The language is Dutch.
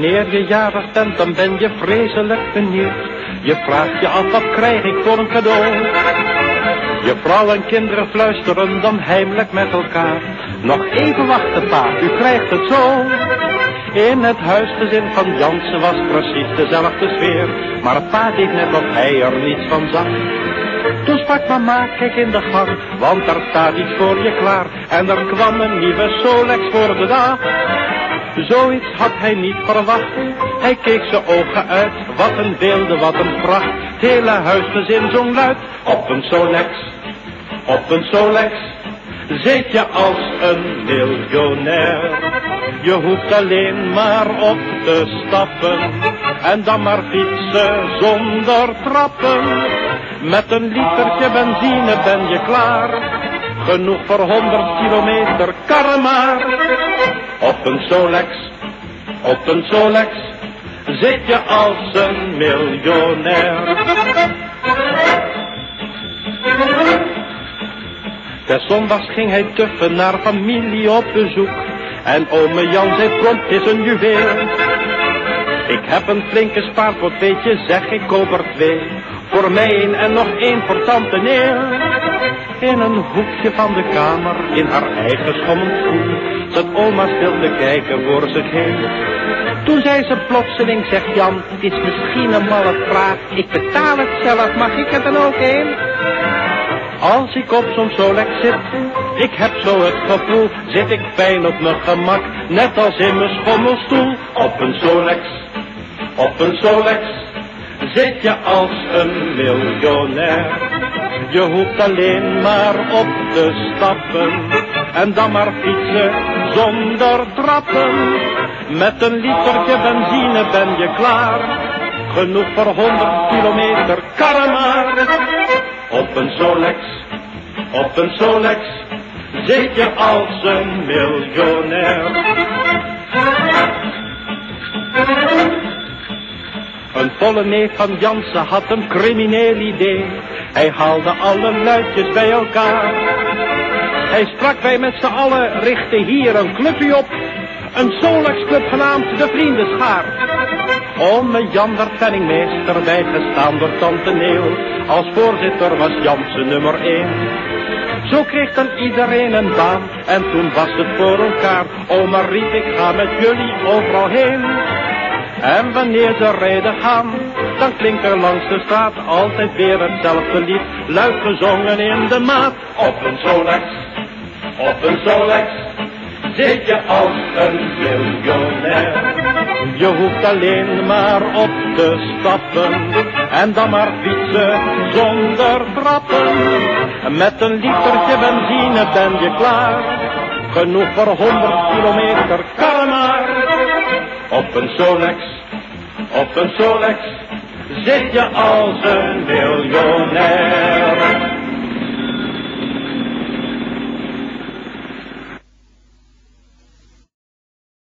Wanneer je jarig bent, dan ben je vreselijk benieuwd. Je vraagt je af, wat krijg ik voor een cadeau? Je vrouw en kinderen fluisteren dan heimelijk met elkaar. Nog even wachten, pa, u krijgt het zo. In het huisgezin van Jansen was precies dezelfde sfeer. Maar pa deed net of hij er niets van zag. Toen sprak mama, kijk in de gang, want er staat iets voor je klaar. En er kwam een nieuwe Solex voor de dag. Zoiets had hij niet verwacht. Hij keek zijn ogen uit, wat een beelden, wat een pracht. Het hele huisgezin zong luid, op een Solex, op een Solex zit je als een miljonair. Je hoeft alleen maar op te stappen en dan maar fietsen zonder trappen. Met een litertje benzine ben je klaar, genoeg voor 100 kilometer, karren maar. Op een Solex, op een Solex zit je als een miljonair. Des zondags ging hij tuffen naar familie op bezoek. En ome Jan zei prompt, is een juweel. Ik heb een flinke spaarpot, weet je, zeg ik koop er 2. Voor mij 1 en nog 1 voor tante Neel. In een hoekje van de kamer, in haar eigen schommelstoel, zat oma stil te kijken voor zich heen. Toen zei ze plotseling, zegt Jan, het is misschien een malle vraag. Ik betaal het zelf, mag ik er dan ook een? Als ik op zo'n Solex zit, ik heb zo het gevoel, zit ik fijn op mijn gemak, net als in mijn schommelstoel. Op een Solex, op een Solex zit je als een miljonair. Je hoeft alleen maar op te stappen en dan maar fietsen zonder trappen. Met een litertje benzine ben je klaar, genoeg voor 100 kilometer, karren maar. Op een Solex, op een Solex zit je als een miljonair. Een volle neef van Jansen had een crimineel idee. Hij haalde alle luidjes bij elkaar. Hij sprak bij met z'n allen, richtte hier een clubje op. Een Solex-club genaamd de Vriendenschaar. Ome Jan werd penningmeester, bijgestaan door tante Neel. Als voorzitter was Jansen nummer 1. Zo kreeg dan iedereen een baan en toen was het voor elkaar. Oma riep, ik ga met jullie overal heen. En wanneer ze rijden gaan, dan klinkt er langs de straat altijd weer hetzelfde lied, luid gezongen in de maat. Op een Solex, op een Solex zit je als een miljonair. Je hoeft alleen maar op te stappen en dan maar fietsen zonder trappen. Met een litertje benzine ben je klaar, genoeg voor 100 kilometer, karren maar. Op een Solex, op een Solex zit je als een miljonair.